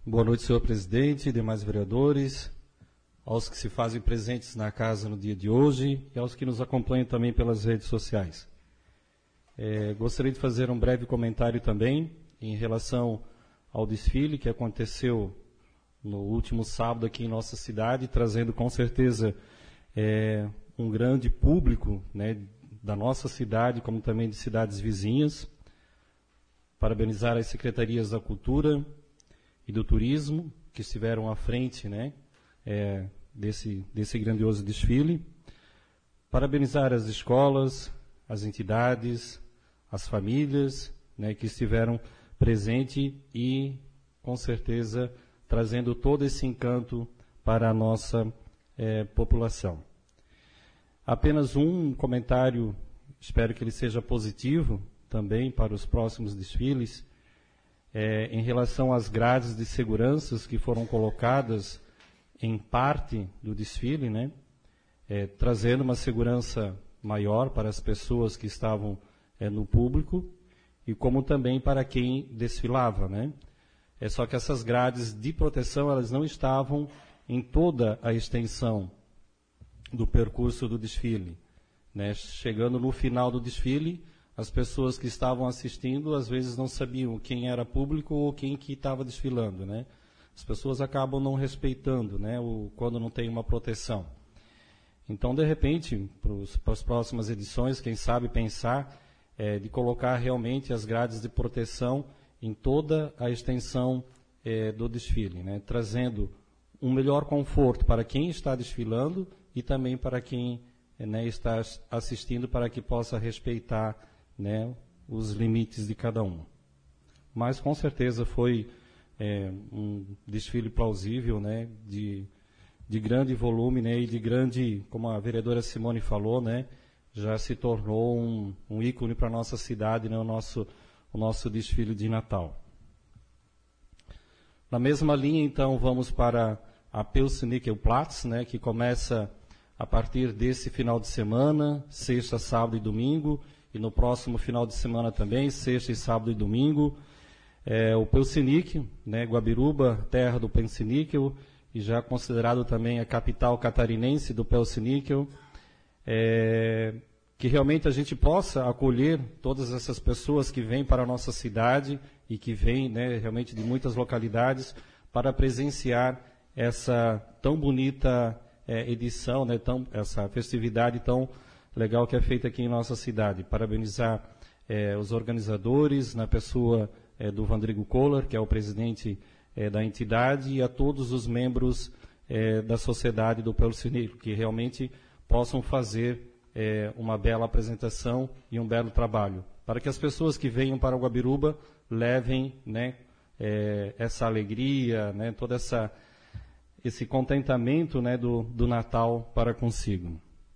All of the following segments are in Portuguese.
Boa noite, senhor presidente, demais vereadores, aos que se fazem presentes na casa no dia de hoje e aos que nos acompanham também pelas redes sociais. Gostaria de fazer um breve comentário também em relação ao desfile que aconteceu no último sábado aqui em nossa cidade, trazendo com certeza um grande público, né, da nossa cidade, como também de cidades vizinhas. Parabenizar as secretarias da Cultura e do Turismo, que estiveram à frente, né, desse grandioso desfile. Parabenizar as escolas, as entidades, as famílias, né, que estiveram presentes e, com certeza, trazendo todo esse encanto para a nossa população. Apenas um comentário, espero que ele seja positivo também para os próximos desfiles, em relação às grades de segurança que foram colocadas em parte do desfile, né, trazendo uma segurança maior para as pessoas que estavam no público e como também para quem desfilava, né. Só que essas grades de proteção, elas não estavam em toda a extensão do percurso do desfile, né. Chegando no final do desfile, as pessoas que estavam assistindo, às vezes não sabiam quem era público ou quem que estava desfilando, né. As pessoas acabam não respeitando, né, quando não tem uma proteção. Então, de repente, para as próximas edições, quem sabe pensar de colocar realmente as grades de proteção em toda a extensão do desfile, né, trazendo um melhor conforto para quem está desfilando e também para quem está assistindo, para que possa respeitar, né, os limites de cada um. Mas, com certeza, foi um desfile plausível, né, de grande volume, né, e de grande, como a vereadora Simone falou, né, já se tornou um ícone para a nossa cidade, né, o nosso desfile de Natal. Na mesma linha, então, vamos para a Pelsnickelplatz, né, que começa a partir desse final de semana, sexta, sábado e domingo, e no próximo final de semana também, sexta e sábado e domingo. O Pelsnickel, né, Guabiruba, terra do Pelsnickel, e já considerado também a capital catarinense do Pelsnickel, que realmente a gente possa acolher todas essas pessoas que vêm para a nossa cidade e que vêm, né, realmente de muitas localidades para presenciar essa tão bonita edição, né, essa festividade tão legal que é feita aqui em nossa cidade. Parabenizar os organizadores, na pessoa do Vandrigo Kohler, que é o presidente da entidade, e a todos os membros da sociedade do Pelsnickel, que realmente possam fazer uma bela apresentação e um belo trabalho, para que as pessoas que venham para o Guabiruba levem, né, essa alegria, né, todo esse contentamento, né, do Natal para consigo.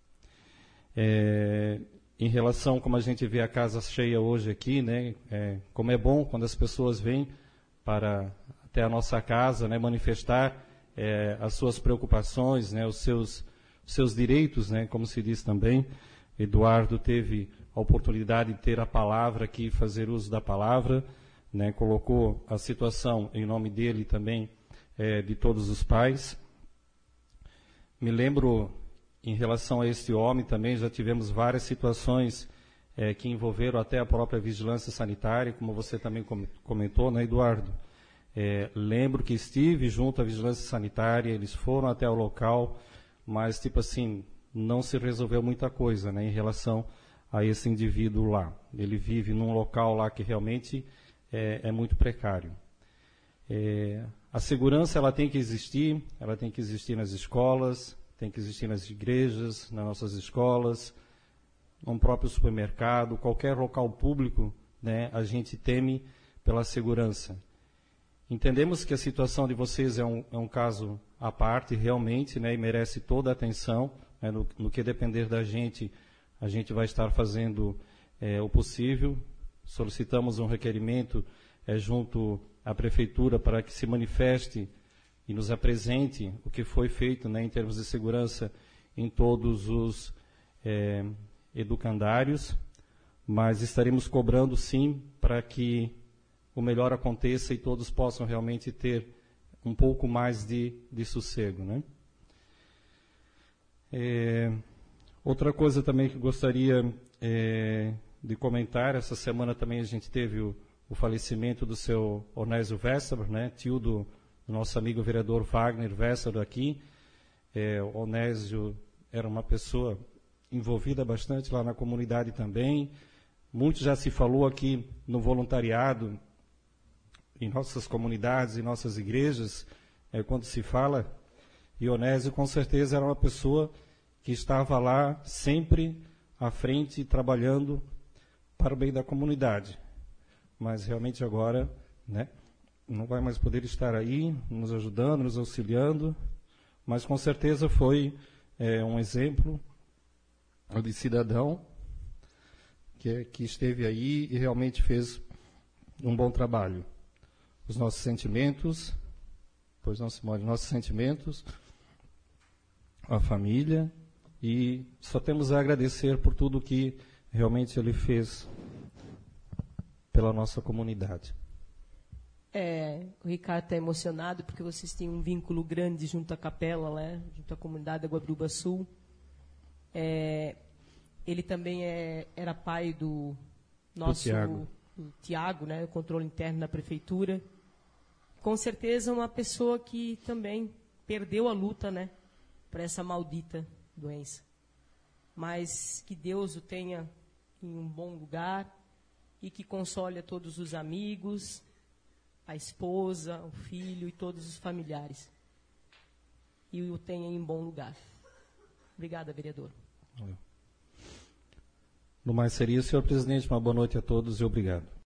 Em relação, como a gente vê a casa cheia hoje aqui, né, como é bom quando as pessoas vêm até a nossa casa, né, manifestar as suas preocupações, né, os seus direitos, né, como se diz também. Eduardo teve a oportunidade de ter a palavra aqui, fazer uso da palavra, né, colocou a situação em nome dele também, de todos os pais. Me lembro, em relação a este homem também, já tivemos várias situações que envolveram até a própria vigilância sanitária, como você também comentou, né, Eduardo? Lembro que estive junto à vigilância sanitária, eles foram até o local, mas, tipo assim, não se resolveu muita coisa, né, em relação a esse indivíduo lá. Ele vive num local lá que realmente é muito precário. A segurança, ela tem que existir nas escolas, tem que existir nas igrejas, nas nossas escolas, no próprio supermercado, qualquer local público, né, a gente teme pela segurança. Entendemos que a situação de vocês é um caso à parte, realmente, né, e merece toda a atenção, né, no que depender da gente, a gente vai estar fazendo o possível. Solicitamos um requerimento junto à Prefeitura para que se manifeste e nos apresente o que foi feito, né, em termos de segurança em todos os educandários, mas estaremos cobrando sim para que o melhor aconteça e todos possam realmente ter um pouco mais de sossego, né? Outra coisa também que gostaria de comentar, essa semana também a gente teve o falecimento do seu Onésio Wessler, né, tio do nosso amigo vereador Wagner Wessler aqui. O Onésio era uma pessoa envolvida bastante lá na comunidade também. Muito já se falou aqui no voluntariado, em nossas comunidades, em nossas igrejas, quando se fala, e Onésio com certeza era uma pessoa que estava lá sempre à frente, trabalhando para o bem da comunidade. Mas realmente agora, né, não vai mais poder estar aí, nos ajudando, nos auxiliando, mas com certeza foi um exemplo de cidadão que esteve aí e realmente fez um bom trabalho. Os nossos sentimentos, pois não, Simone, nossos sentimentos, a família, e só temos a agradecer por tudo que realmente ele fez pela nossa comunidade. O Ricardo está emocionado porque vocês têm um vínculo grande junto à capela, né, junto à comunidade da Guabruba Sul. Ele também era pai do nosso Tiago, né, o controle interno da prefeitura. Com certeza uma pessoa que também perdeu a luta, né, para essa maldita doença. Mas que Deus o tenha em um bom lugar e que console a todos os amigos, a esposa, o filho e todos os familiares. E o tenha em bom lugar. Obrigada, vereador. No mais seria, senhor presidente, uma boa noite a todos e obrigado.